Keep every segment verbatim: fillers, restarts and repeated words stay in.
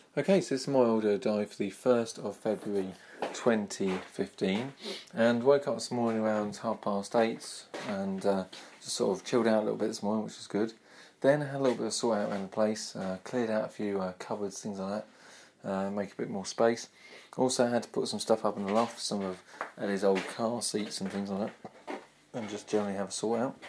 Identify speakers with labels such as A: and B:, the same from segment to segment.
A: Okay, so this is my audio diary for the first of February twenty fifteen, and woke up this morning around half past eight and uh, just sort of chilled out a little bit this morning, which was good. Then had a little bit of sort out around the place, uh, cleared out a few uh, cupboards, things like that, uh, make a bit more space. Also had to put some stuff up in the loft, some of Ellie's old car seats and things like that, and just generally have a sort out.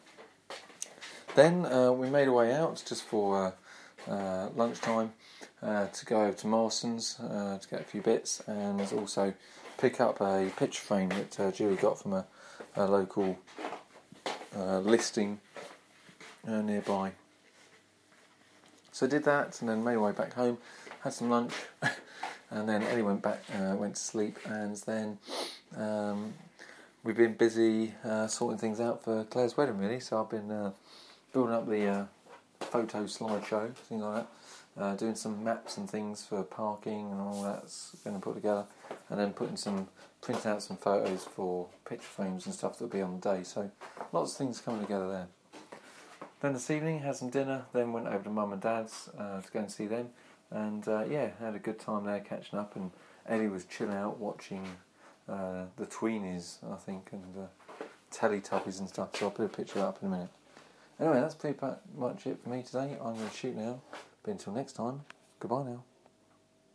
A: Then uh, we made our way out just for uh, uh, lunchtime uh, to go over to Marston's uh, to get a few bits and also pick up a picture frame that uh, Julie got from a, a local uh, listing uh, nearby. So did that and then made our way back home, had some lunch, and then Ellie went back, uh, went to sleep, and then um, we've been busy uh, sorting things out for Claire's wedding, really. So I've been uh, building up the uh, photo slideshow, things like that, uh, doing some maps and things for parking and all that's going to put together, and then putting some, printing out some photos for picture frames and stuff that'll be on the day. So lots of things coming together there. Then this evening had some dinner, then went over to Mum and Dad's uh, to go and see them, and uh, yeah, had a good time there catching up, and Ellie was chilling out watching uh, the Tweenies, I think, and uh, Teletubbies and stuff, so I'll put a picture of that up in a minute. Anyway, that's pretty much it for me today. I'm going to shoot now, but until next time, goodbye now.